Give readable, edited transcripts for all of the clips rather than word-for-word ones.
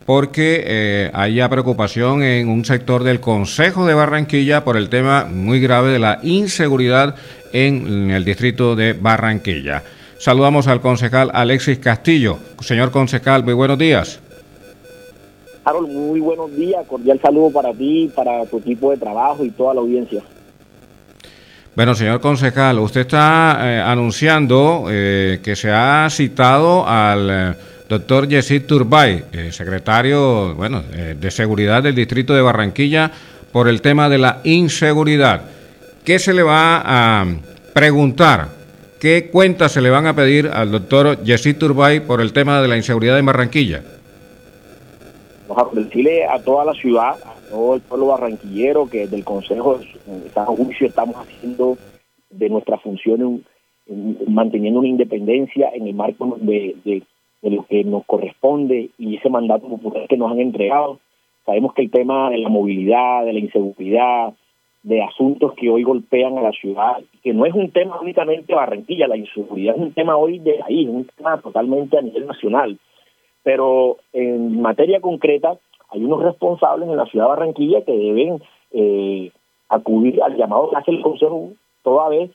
porque hay ya preocupación en un sector del Concejo de Barranquilla por el tema muy grave de la inseguridad en el distrito de Barranquilla. Saludamos al concejal Alexis Castillo. Señor concejal, muy buenos días. Harold, muy buenos días, cordial saludo para ti, para tu equipo de trabajo y toda la audiencia. Bueno, señor concejal, usted está anunciando que se ha citado al doctor Yesid Turbay, secretario de Seguridad del Distrito de Barranquilla, por el tema de la inseguridad. ¿Qué se le va a preguntar? ¿Qué cuentas se le van a pedir al doctor Yesid Turbay por el tema de la inseguridad en Barranquilla? Decirle a toda la ciudad, a todo el pueblo barranquillero, que desde el Consejo de San Juicio estamos haciendo de nuestra función, manteniendo una independencia en el marco de lo que nos corresponde y ese mandato popular que nos han entregado. Sabemos que el tema de la movilidad, de la inseguridad, de asuntos que hoy golpean a la ciudad, que no es un tema únicamente de Barranquilla, la inseguridad es un tema hoy de ahí, es un tema totalmente a nivel nacional. Pero en materia concreta, hay unos responsables en la ciudad de Barranquilla que deben acudir al llamado que hace el Consejo, toda vez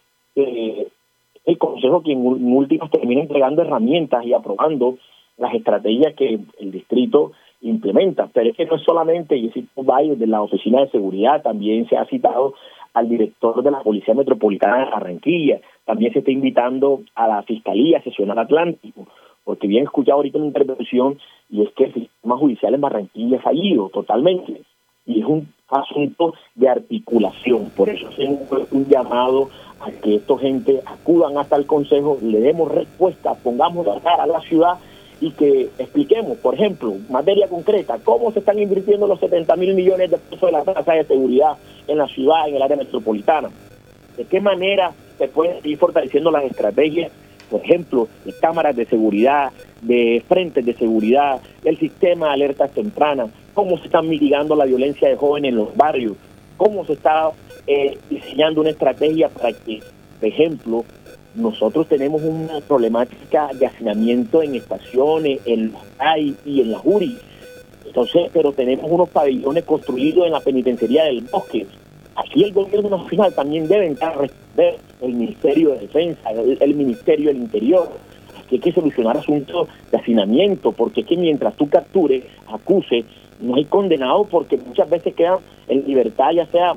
el Consejo quien en últimas termina entregando herramientas y aprobando las estrategias que el distrito implementa. Pero es que no es solamente Yesid Turbay de la Oficina de Seguridad, también se ha citado al director de la Policía Metropolitana de Barranquilla, también se está invitando a la Fiscalía a sesionar Atlántico, porque bien he escuchado ahorita una intervención, y es que el sistema judicial en Barranquilla ha fallido totalmente, y es un asunto de articulación. Por eso es un llamado a que esta gente acudan hasta el Consejo, le demos respuesta, pongamos la cara a la ciudad y que expliquemos, por ejemplo, materia concreta, cómo se están invirtiendo los 70.000 millones de pesos de la tasa de seguridad en la ciudad, en el área metropolitana. De qué manera se pueden ir fortaleciendo las estrategias, por ejemplo, de cámaras de seguridad, de frentes de seguridad, el sistema de alertas tempranas, cómo se está mitigando la violencia de jóvenes en los barrios, cómo se está diseñando una estrategia para que, por ejemplo, nosotros tenemos una problemática de hacinamiento en estaciones, en los CAI y en la Juri. Entonces, pero tenemos unos pabellones construidos en la penitenciaría del Bosque. Aquí el gobierno nacional también debe entrar a responder, el Ministerio de Defensa, el Ministerio del Interior. Aquí hay que solucionar asuntos de hacinamiento, porque es que mientras tú captures, acuses, no hay condenados, porque muchas veces quedan en libertad, ya sea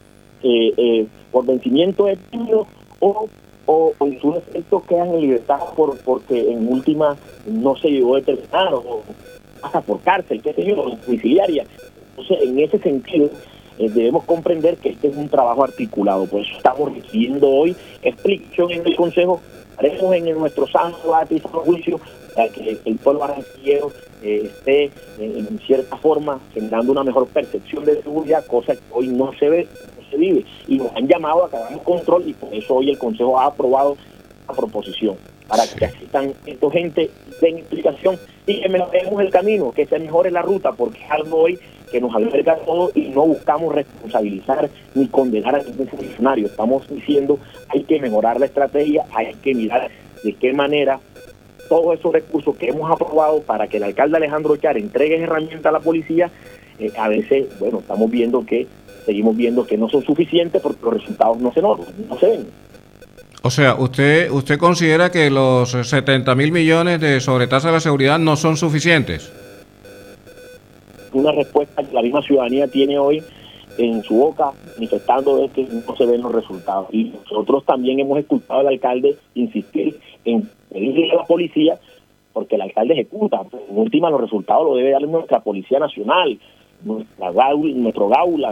por vencimiento de término o en su efecto quedan en libertad porque en última no se llegó a determinar o pasa por cárcel, qué sé yo, domiciliaria. Entonces, en ese sentido, debemos comprender que este es un trabajo articulado. Por eso estamos recibiendo hoy explicación en el Consejo, haremos en nuestro santo debate y santo juicio para que el pueblo barranquillero esté en cierta forma generando una mejor percepción de seguridad, cosa que hoy no se ve, no se vive, y nos han llamado a que hagamos control, y por eso hoy el Consejo ha aprobado la proposición para que asistan esta gente, den explicación y que mejoremos el camino, que se mejore la ruta, porque es algo hoy que nos alberga a todos y no buscamos responsabilizar ni condenar a ningún funcionario. Estamos diciendo hay que mejorar la estrategia, hay que mirar de qué manera todos esos recursos que hemos aprobado para que el alcalde Alejandro Char entregue herramientas a la policía, a veces, seguimos viendo que no son suficientes porque los resultados no se notan, no se ven. O sea, ¿usted considera que los 70.000 millones de sobretasa de la seguridad no son suficientes? Una respuesta que la misma ciudadanía tiene hoy en su boca, manifestando es que no se ven los resultados. Y nosotros también hemos escuchado al alcalde insistir en pedirle a la policía, porque el alcalde ejecuta. En última, los resultados los debe dar nuestra Policía Nacional, nuestro Gaula,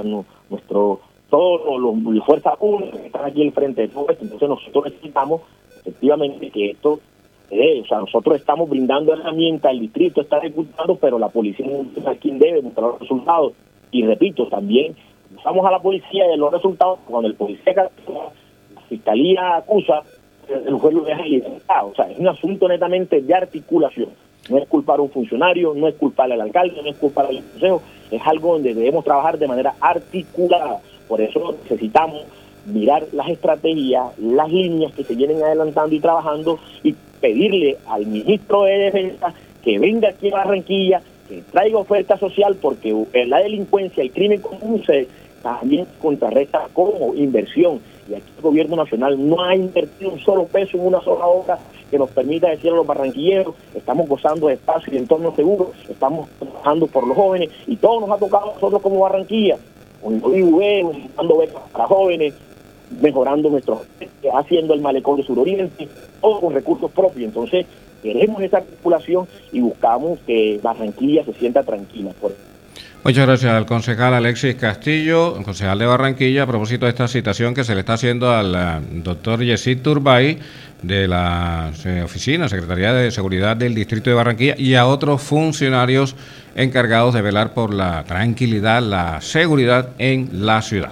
todos los fuerzas públicas que están aquí al frente de todo esto. Entonces nosotros necesitamos efectivamente que esto nosotros estamos brindando herramientas, el distrito está ejecutando, pero la policía es quien debe mostrar los resultados. Y repito, también usamos a la policía de los resultados. Cuando el policía captura, la fiscalía acusa, el juez lo deja libertad. O sea, es un asunto netamente de articulación. No es culpar a un funcionario, no es culpar al alcalde, no es culpar al consejo. Es algo donde debemos trabajar de manera articulada. Por eso necesitamos mirar las estrategias, las líneas que se vienen adelantando y trabajando, y pedirle al ministro de Defensa que venga aquí a Barranquilla que traiga oferta social, porque la delincuencia, el crimen común se también contrarresta como inversión. Y aquí el gobierno nacional no ha invertido un solo peso en una sola obra que nos permita decir a los barranquilleros: estamos gozando de espacio y entornos seguros, estamos trabajando por los jóvenes, y todo nos ha tocado a nosotros como Barranquilla, con el IUV, dando becas para jóvenes, mejorando haciendo el malecón de suroriente, todo con recursos propios. Entonces queremos esa articulación y buscamos que Barranquilla se sienta tranquila. Muchas gracias al concejal Alexis Castillo, concejal de Barranquilla, a propósito de esta citación que se le está haciendo al doctor Yesid Turbay de la oficina, Secretaría de Seguridad del Distrito de Barranquilla, y a otros funcionarios encargados de velar por la tranquilidad, la seguridad en la ciudad.